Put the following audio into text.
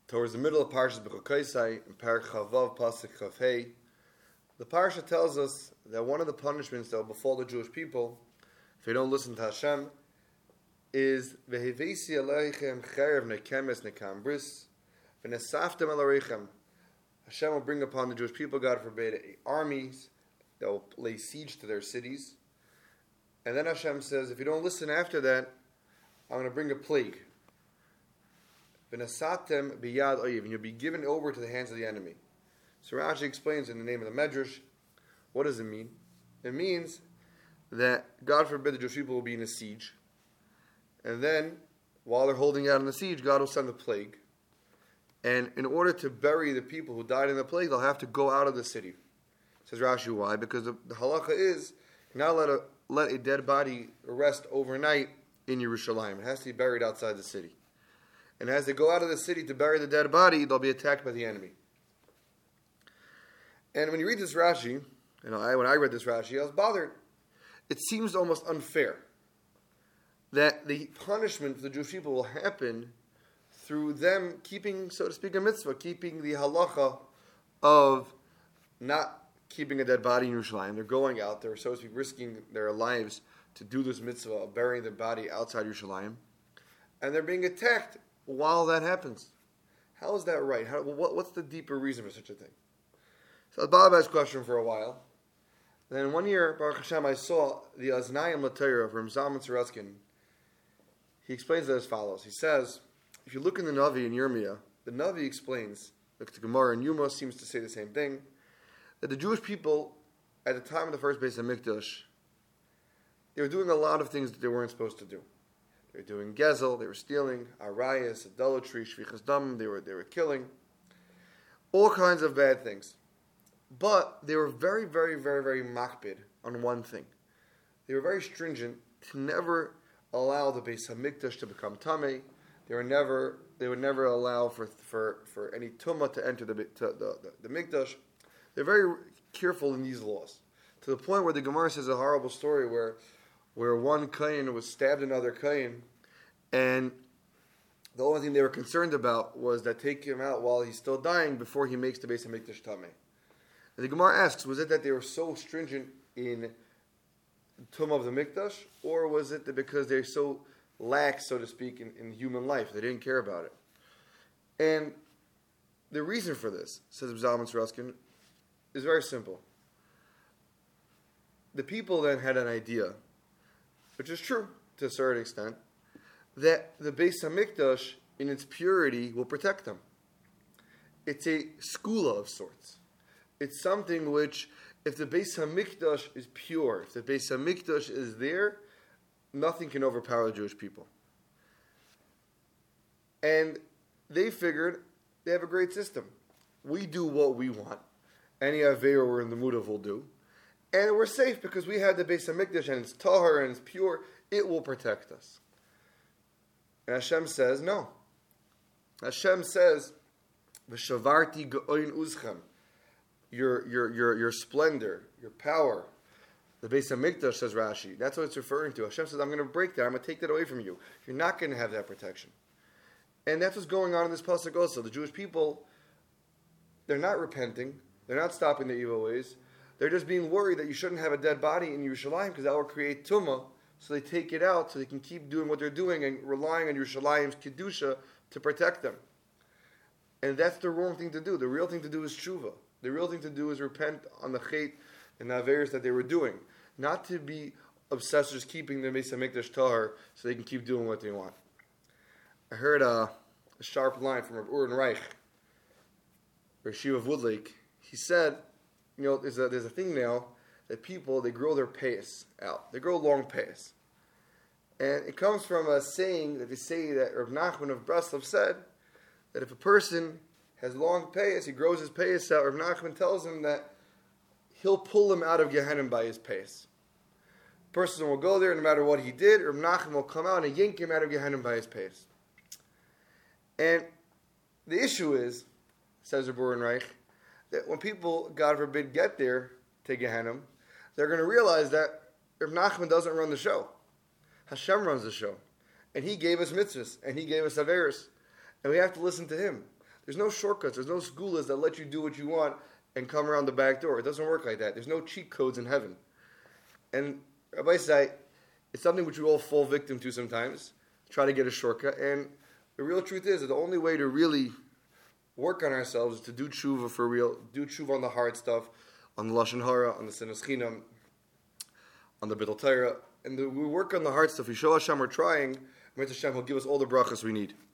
Towards the middle of Parshas B'chukaisai, in Parak Chavav, Pasuk Chav Hey, the Parsha tells us that one of the punishments that will befall the Jewish people, if they don't listen to Hashem, is Vehevesi aleichem cherev nekemes nekambris, v'nesaftem aleichem. Hashem will bring upon the Jewish people, God forbid, armies that will lay siege to their cities. And then Hashem says, if you don't listen after that, I'm going to bring a plague. V'nesatem biyad oyev, and you'll be given over to the hands of the enemy. So Rashi explains in the name of the Medrash, what does it mean? It means that, God forbid, the Jewish people will be in a siege. And then, while they're holding out in the siege, God will send a plague. And in order to bury the people who died in the plague, they'll have to go out of the city. Says Rashi, why? Because the halacha is, you're not let a dead body rest overnight in Yerushalayim. It has to be buried outside the city. And as they go out of the city to bury the dead body, they'll be attacked by the enemy. And when you read this Rashi, when I read this Rashi, I was bothered. It seems almost unfair that the punishment for the Jewish people will happen through them keeping, so to speak, a mitzvah, keeping the halacha of not keeping a dead body in Yerushalayim. They're going out, they're, so to speak, risking their lives to do this mitzvah of burying the body outside Yerushalayim. And they're being attacked while that happens. How is that right? What's the deeper reason for such a thing? So I thought about this question for a while. Then one year, Baruch Hashem, I saw the Aznayim L'Torah from Zalman Sorotzkin. He explains it as follows. He says, if you look in the Navi in Yirmiyah, the Navi explains, look, the Gemara in Yuma seems to say the same thing, that the Jewish people, at the time of the first Beis HaMikdash, they were doing a lot of things that they weren't supposed to do. They were doing gezel, they were stealing, arayas, idolatry, shvichas dam, they were killing, all kinds of bad things. But they were very, very, very, very makbid on one thing. They were very stringent to never allow the Beis HaMikdash to become tamei. They would never allow for any tumah to enter the Mikdash. They're very careful in these laws, to the point where the Gemara says a horrible story where one kohen was stabbed another kohen, and the only thing they were concerned about was that take him out while he's still dying before he makes the Beis HaMikdash tamei. And the Gemara asks, was it that they were so stringent in tumah of the Mikdash, or was it that because they're so lax, so to speak, in human life, they didn't care about it? And the reason for this, says Zalman Sorotzkin, is very simple. The people then had an idea, which is true to a certain extent, that the Beis HaMikdash in its purity will protect them. It's a skula of sorts. It's something which, if the Beis HaMikdash is pure, if the Beis HaMikdash is there, nothing can overpower the Jewish people. And they figured they have a great system. We do what we want. Any Aveira we're in the mood of will do. And we're safe because we have the Beis HaMikdash and it's tahar and it's pure. It will protect us. And Hashem says, no. Hashem says, V'shavarti ga'oin uzchem. Your splendor, your power. The Beis HaMikdash, says Rashi. That's what it's referring to. Hashem says, I'm going to break that. I'm going to take that away from you. You're not going to have that protection. And that's what's going on in this pasuk also. The Jewish people, they're not repenting. They're not stopping their evil ways. They're just being worried that you shouldn't have a dead body in Yerushalayim because that will create tumah. So they take it out so they can keep doing what they're doing and relying on Yerushalayim's kedusha to protect them. And that's the wrong thing to do. The real thing to do is tshuva. The real thing to do is repent on the chait and the averos that they were doing. Not to be obsessed with just keeping the Beis HaMikdash tahar so they can keep doing what they want. I heard a sharp line from Rabbi Ur Reich, Rashiv of Woodlake. He said, there's a thing now that people, they grow their payas out. They grow long payas. And it comes from a saying that they say that Rav Nachman of Breslov said that if a person has long payas, he grows his payas out, Rav Nachman tells him that he'll pull him out of Gehenna by his payas. The person will go there, no matter what he did, Rav Nachman will come out and yank him out of Gehenna by his payas. And the issue is, says Rabbi Ur Reich, that when people, God forbid, get there to Gehenna, they're going to realize that Rav Nachman doesn't run the show. Hashem runs the show. And he gave us mitzvahs, and he gave us averos. And we have to listen to him. There's no shortcuts. There's no segulas that let you do what you want and come around the back door. It doesn't work like that. There's no cheat codes in heaven. And Rabbi say, it's something which we all fall victim to sometimes, try to get a shortcut. And the real truth is that the only way to really work on ourselves is to do tshuva for real, do tshuva on the hard stuff, on the Lashon Hara, on the Sinas Chinam, on the B'dal Torah. And we work on the hard stuff. We show Hashem we're trying, Hashem will give us all the brachas we need.